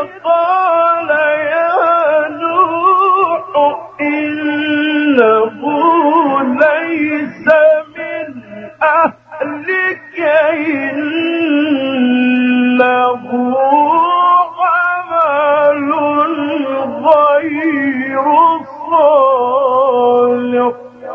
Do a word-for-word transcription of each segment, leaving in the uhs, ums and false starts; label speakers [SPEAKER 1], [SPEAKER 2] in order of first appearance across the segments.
[SPEAKER 1] قال يا نوح إنه ليس من أهلك إنه عمل غير صالح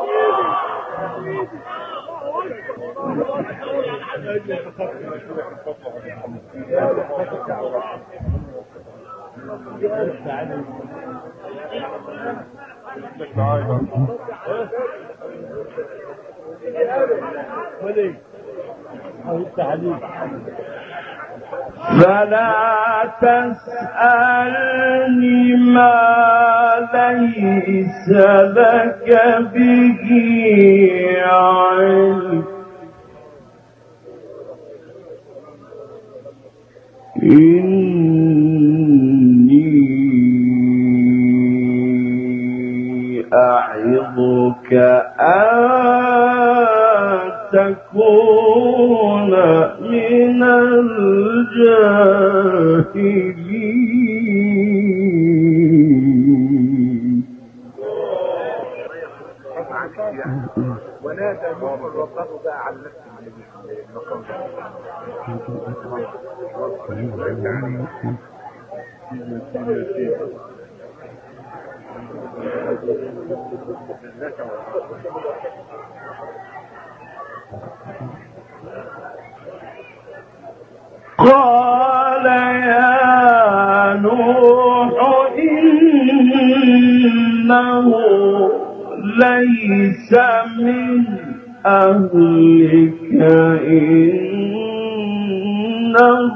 [SPEAKER 1] فلا تسألني ما ليس لك به علم إني أعظك أن تكون من الجاهلين.
[SPEAKER 2] ونادى نوح ربه بقى على نفس المقام
[SPEAKER 1] قال يا نوح إنه ليس من أهلك إنه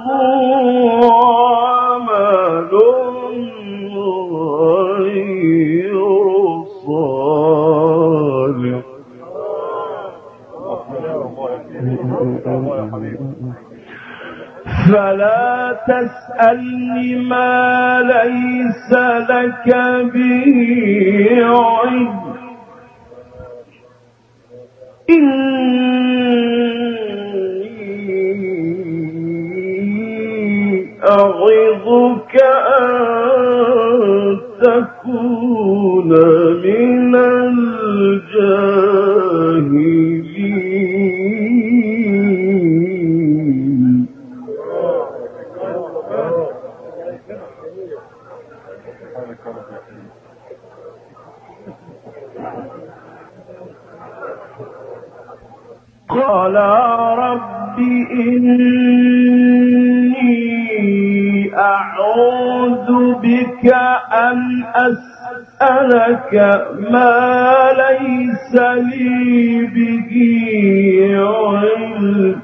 [SPEAKER 1] عمل غير صالح فلا تسألني ما ليس لك به علم إني أعظك أن تكون من الجاهلين. قال رب إني أعوذ بك أن أسألك ما ليس لي به علم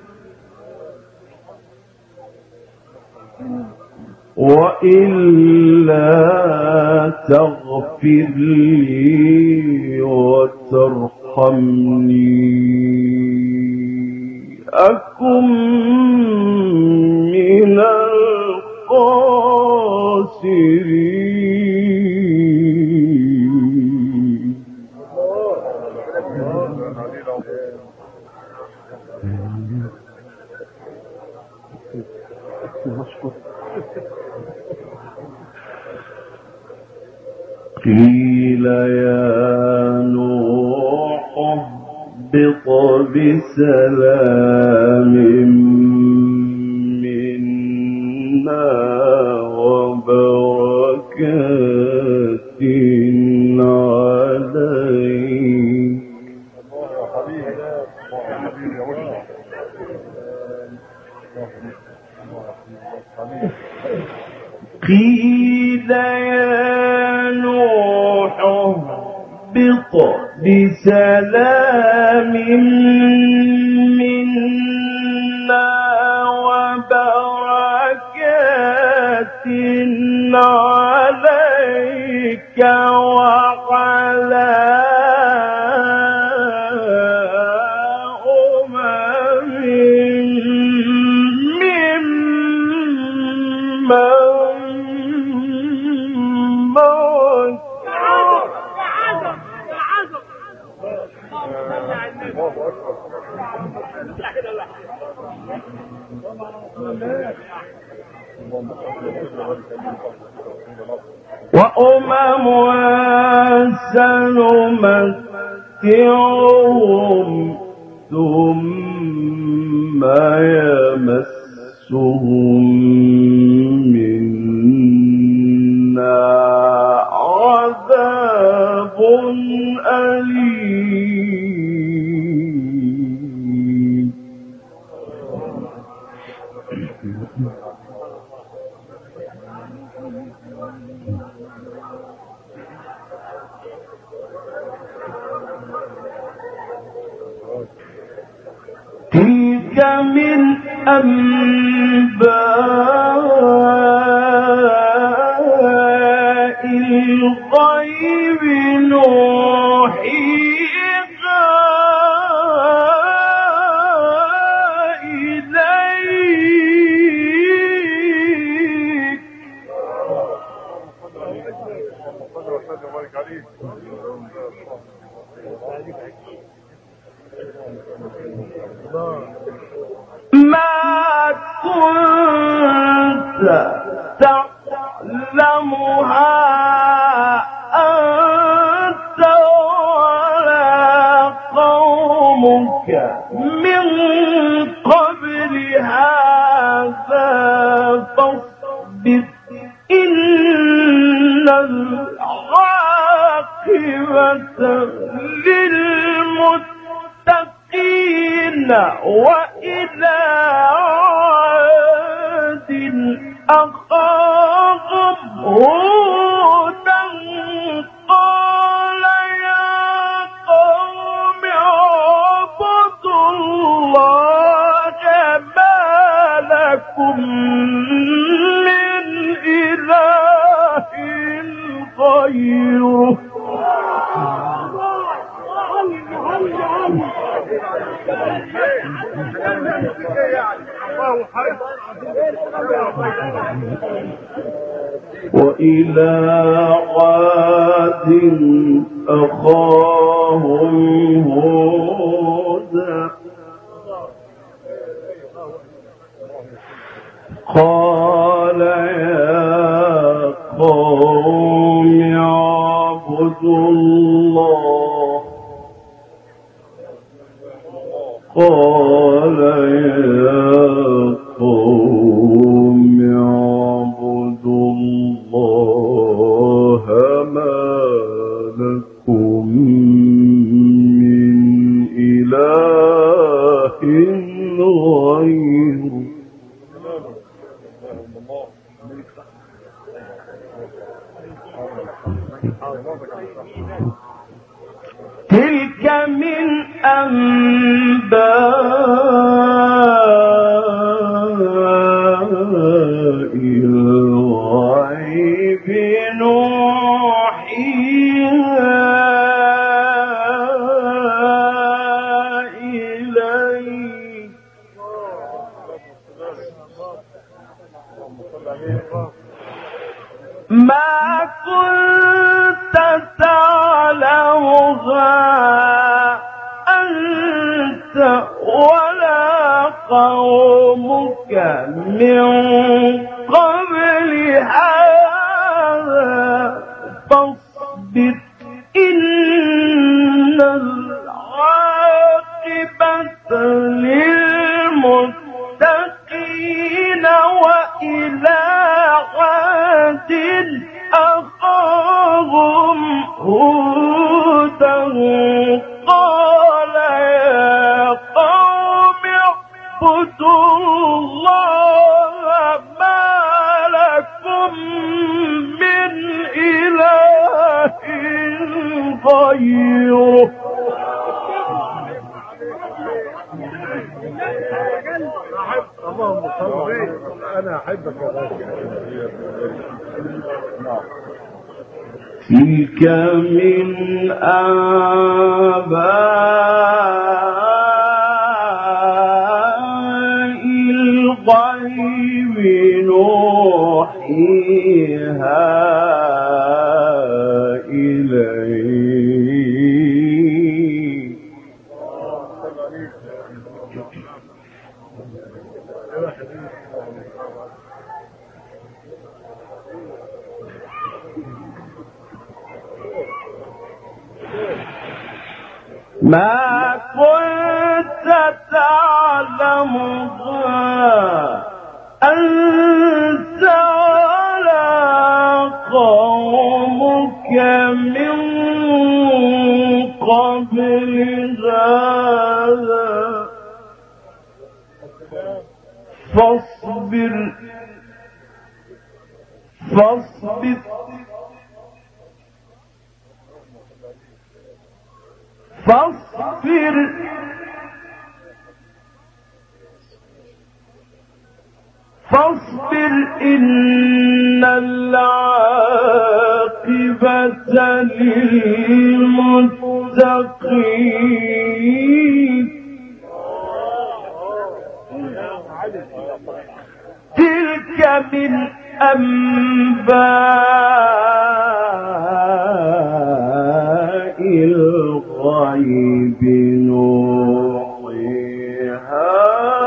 [SPEAKER 1] وإلا تغفر لي وترحمني أكن من الخاسرين. قيل يا نوح اهبط بسلام منا وبركات عليك. قيل يا نوح اهبط بسلام منا وبركات عليك وعلى وأمم سنمتعهم ثم يمسهم منا عذاب أليم. تلك من أنباء الغيب نوحيها إليك. ما كنت تعلمها أنت ولا قومك من قبل هذا فاصبر إن العاقبة للمتقين. وإلى عاد أخاهم هودا قال يا قوم اعبدوا الله ما لكم من إله غيره. وإلى عاد أخاهم هودا قال يا قوم اعبدوا الله قال يا قوم اعبدوا الله ما لكم من إله غيره. تلك من أنباء الغيب نوحيها إليك. ما كنت تعلمها أنت ولا قومك من قبل هذا فاصبر إن العاقبة للمتقين. وإلى عاد أخاهم هودا قال يا قوم اعبدوا الله ما لكم من إله غيره.
[SPEAKER 2] اللهم صل على انا احبك يا غالي.
[SPEAKER 1] تلك من أنباء الغيب نوحيها إليك. ما كنت تعلمها أنت ولا قومك من قبل هذا فاصبر فاصبر فاصبر فاصبر إن العاقبة للمتقين تلك من أنباء الغيب نوحيها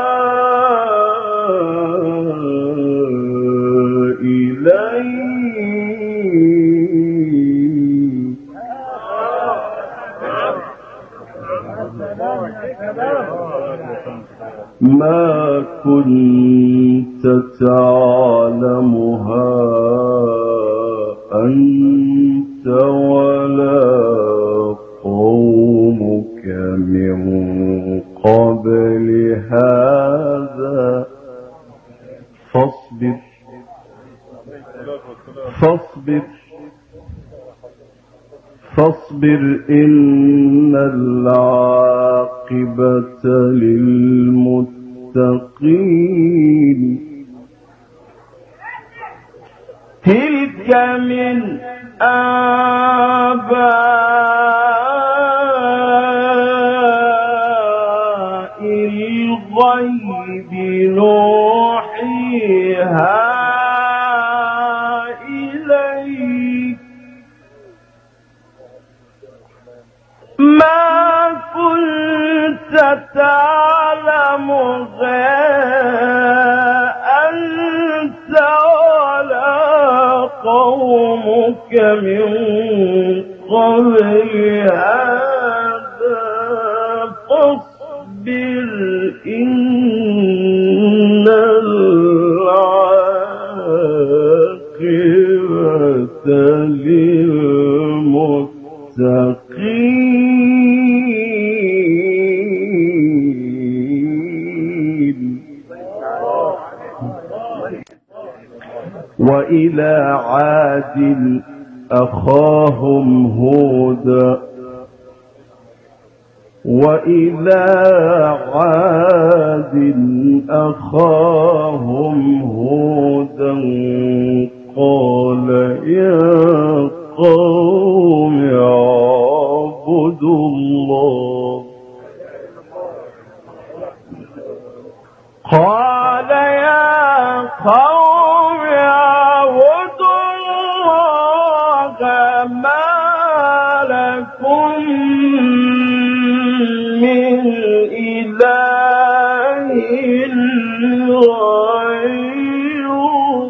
[SPEAKER 1] إليك ما كنت تعلمها أنت ولا قومك من قبل هذا فاصبر فاصبر فاصبر إن العاقبة للمتقين تلك من آباء الغيب نوحيها إليك ما كنت تعلمها أنت ولا قومك من قبل هذا فاصبر إن العاقبة للمتقين وإلى عاد أخاهم هودا وإلى عاد أخاهم هودا قال يا قوم اعبدوا الله قال يا قوم اعبدوا الله ما لكم من إله غيره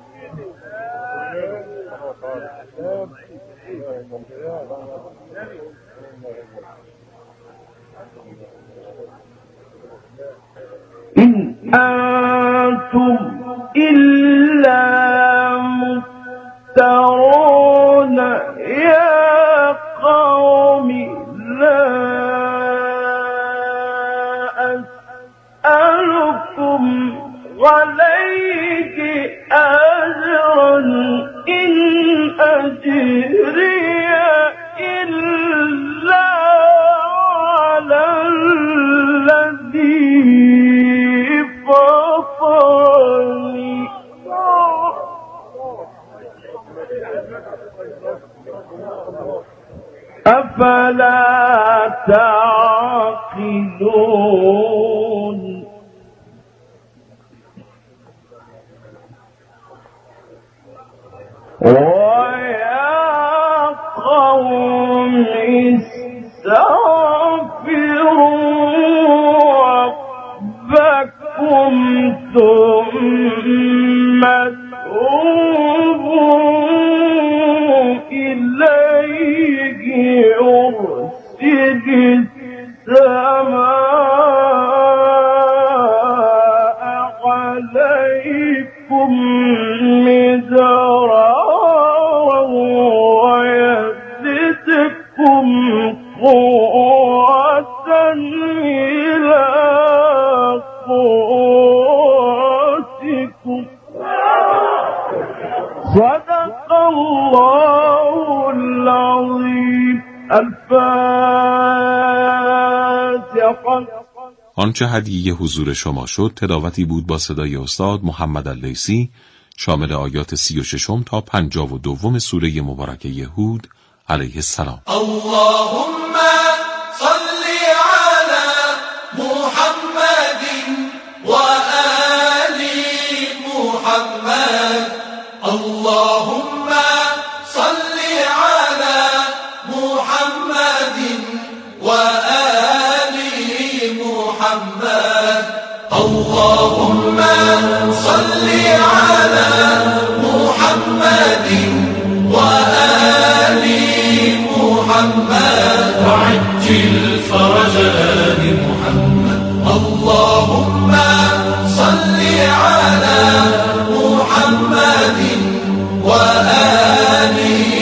[SPEAKER 1] إن أنتم إلا مفترون يا قوم لا أسألكم عليه أجرا إن أجري إلا على الذي فطرني أفلا تعقلون ويا قوم استغفروا ربكم ثم توبوا إليه يرسل مدرارا ويزدكم قوة إلى قوتكم. صدق الله العظيم. الفاتحة.
[SPEAKER 3] آنچه هدیه حضور شما شد تلاوتی بود با صدای استاد محمد اللیثی شامل آیات سی و ششم تا پنجاه و دوم سوره مبارکه هود علیه السلام.
[SPEAKER 4] اللهم صل على محمد و آل محمد. اللهم صل على محمد و آل محمد. اللهم صل على محمد و آل محمد وعجل فرج آل محمد. اللهم صل على محمد و آل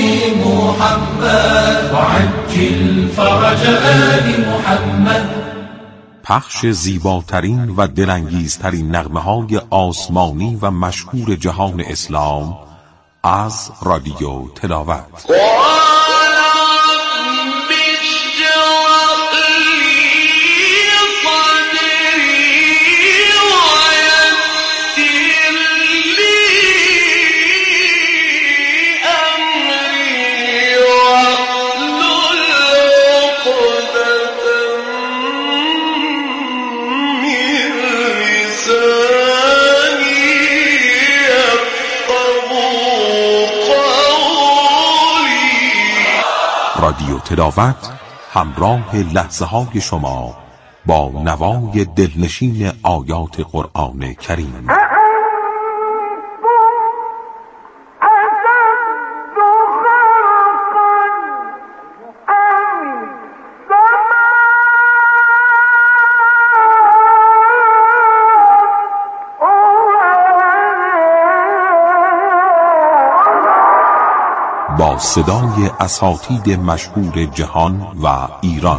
[SPEAKER 4] محمد وعجل فرج آل محمد.
[SPEAKER 3] پخش زیباترین و دلانگیزترین نغمه‌های آسمانی و مشهور جهان اسلام از رادیو تلاوت. رادیو تلاوت همراه لحظه های شما با نوای دلنشین آیات قرآن کریم. با صدای اساتید مشهور جهان و ایران.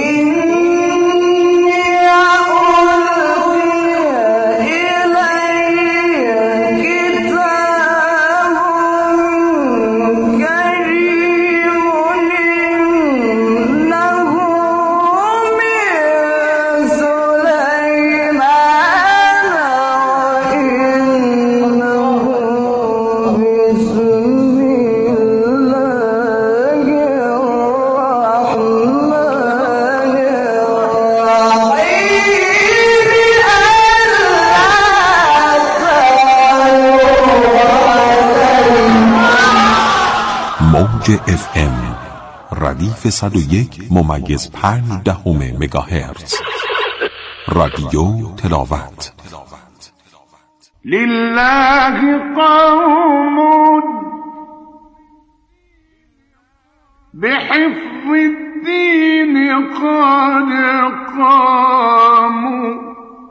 [SPEAKER 3] موج اف ام ردیف صد و یک ممیز پنج دهم مگاهرتز. رادیو تلاوت.
[SPEAKER 1] لله قوم بحفظ الدين قد قاموا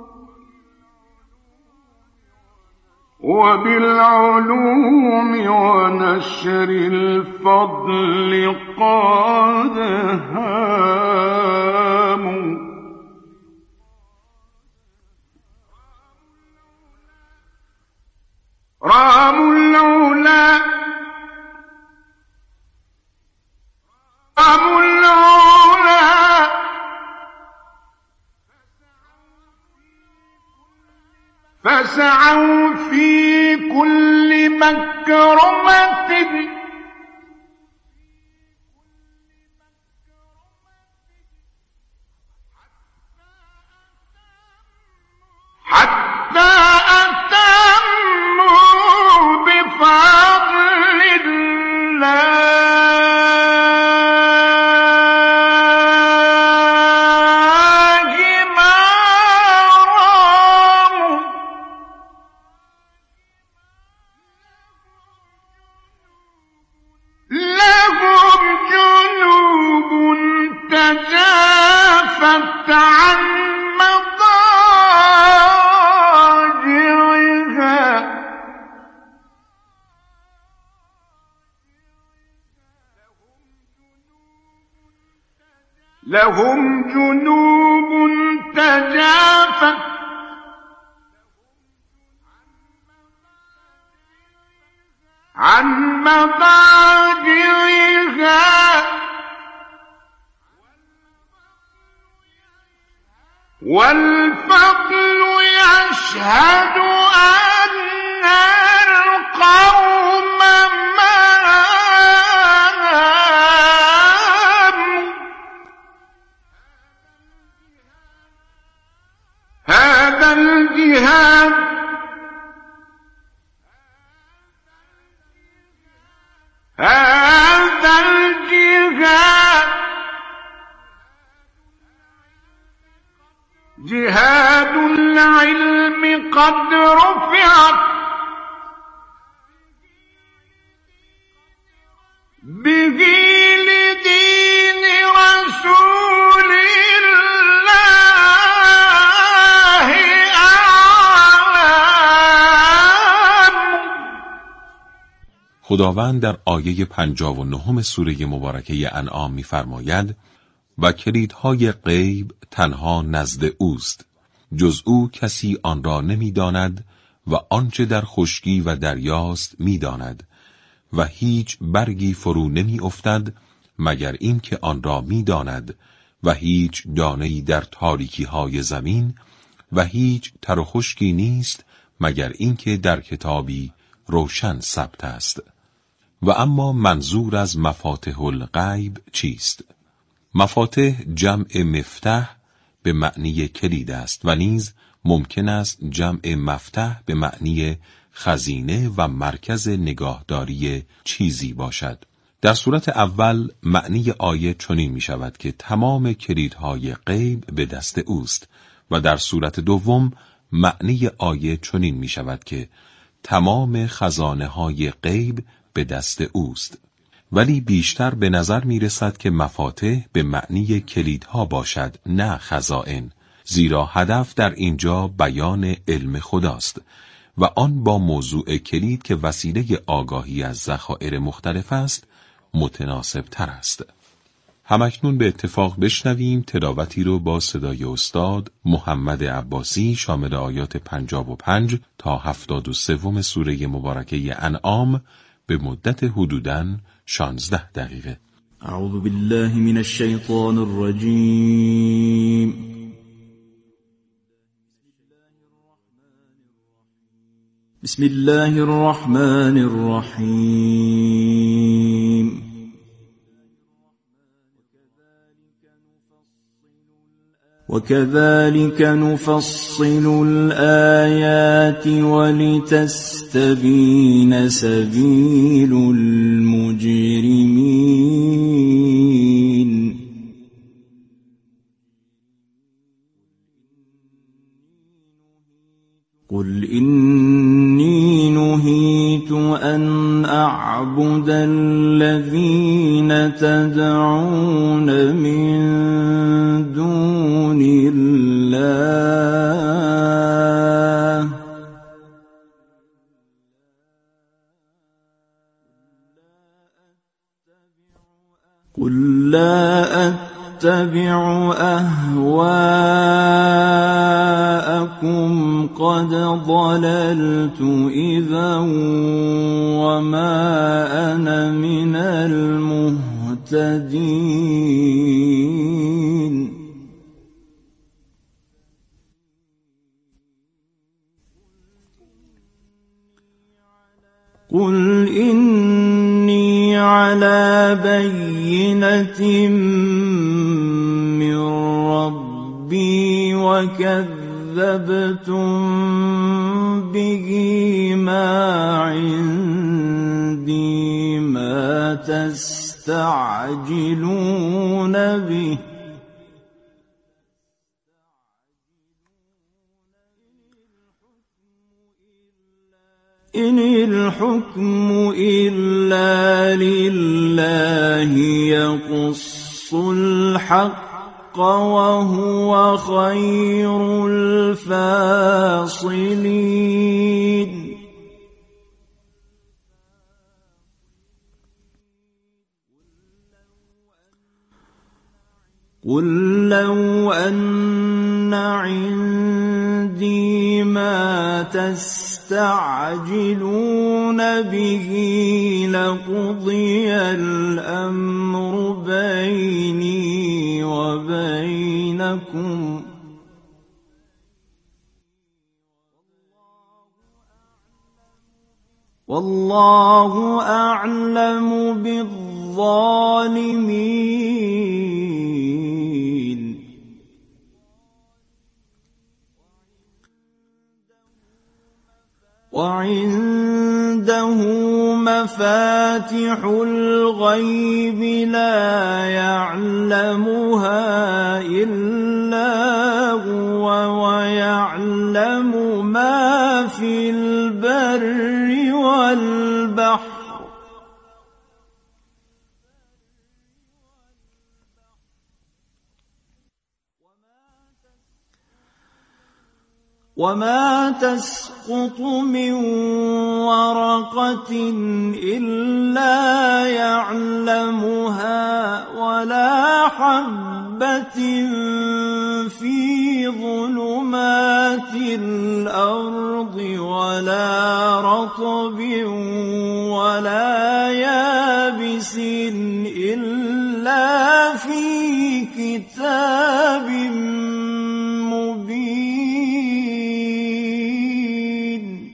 [SPEAKER 1] وبالعلوم ونشر الفضل قد هاموا. راموا العلا راموا العلا فسعوا في كل مكرمة حتى أتموا بفضل الله ما راموا. لهم جنوب تجافت عن مضاجعها والفضل يشهد أن القوم معهم هذا الجهاد هذا الجهاد جهاد العلم قد رفعت به لدين رسول الله أعلم.
[SPEAKER 3] خداوند در آیه پنجاه و نهم سوره مبارکه انعام می‌فرماید و کلیدهای غیب تنها نزد اوست، جز او کسی آن را نمی‌داند و آنچه در خشکی و دریاست می‌داند و هیچ برگی فرو نمی‌افتد مگر این که آن را می‌داند و هیچ دانه‌ای در تاریکی‌های زمین و هیچ تر و خشکی نیست مگر این که در کتابی روشن ثبت است. و اما منظور از مفاتح الغیب چیست؟ مفاتح جمع مفتح به معنی کلید است و نیز ممکن است جمع مفتح به معنی خزینه و مرکز نگاهداری چیزی باشد. در صورت اول معنی آیه چنین می شود که تمام کلیدهای غیب به دست اوست و در صورت دوم معنی آیه چنین می شود که تمام خزانه های غیب به دست اوست. ولی بیشتر به نظر می رسد که مفاتح به معنی کلیدها باشد نه خزائن، زیرا هدف در اینجا بیان علم خداست و آن با موضوع کلید که وسیله آگاهی از ذخایر مختلف است متناسب تر است. همکنون به اتفاق بشنویم تلاوتی رو با صدای استاد محمد عباسی شامل آیات پنجاه و پنج تا هفتاد و سوم سوره مبارکه انعام به مدت حدوداً شانزده دقیقه.
[SPEAKER 5] اعوذ بالله من الشیطان الرجیم. بسم الله الرحمن الرحیم. وكذلك نفصل الآيات ولتستبين سبيل المجرمين. قل إني نهيت أن أعبد الذين تدعون من دون الله قل لا أتبع أهواءكم قد ضللت إذا وما أنا من المهتدين. قل إني على بينة من ربي وكذبتم به ما عندي ما تستعجلون به إن الحكم إلا لله يقص الحق وهو خير الفاصلين. قل لو أن عندي ما تستعجلون به لقضي الأمر بيني وبينكم والله أعلم بالظالمين وعنده مفاتح الغيب لا يعلمها إلا هو ويعلم ما في البر والبحر وما تسقط من ورقة إلا يعلمها ولا حبة في ظلمات الأرض ولا رطب ولا يابس إلا في كتاب مبين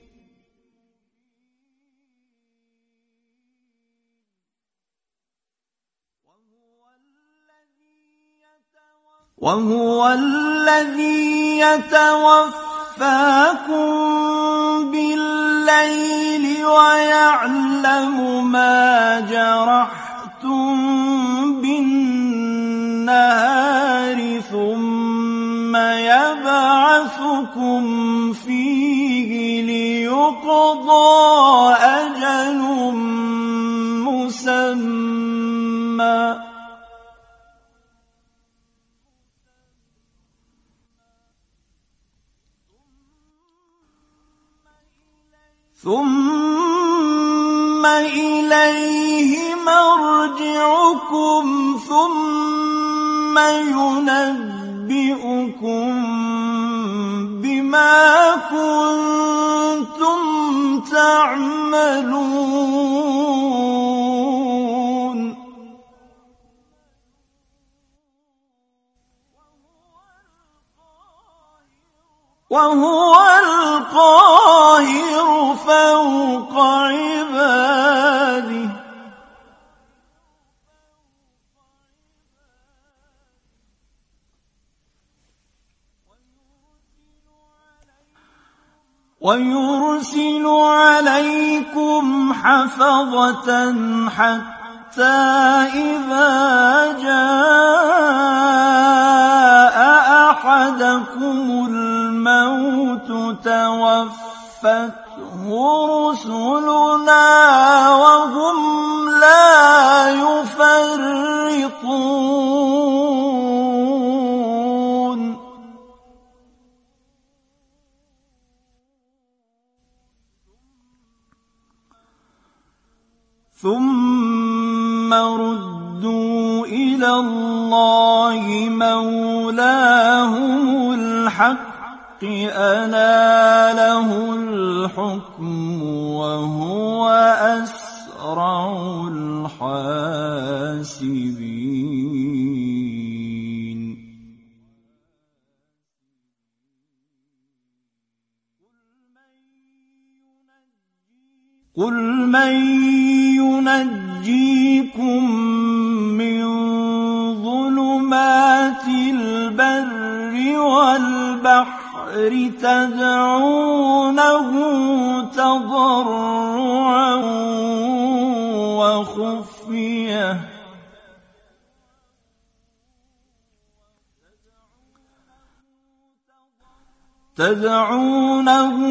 [SPEAKER 5] وهو الذي يتوفاكم بالليل ويعلم ما جرحتم بالنهار ثم يبعثكم فيه ليقضى أجل مسمى ثم إليه مرجعكم ثم ينبئكم بما كنتم تعملون وهو القاهر فوق عباده ويرسل عليكم حفظة حتى إذا جاء أحدكم الموت توفته رسلنا وهم لا يفرطون ثم ردوا إلى الله مولاهم الحق ألا له الحكم وهو أسرع الحاسبين قل من ينجيكم من ظلمات البر والبحر تدعونه تضرعا وخفية تدعونه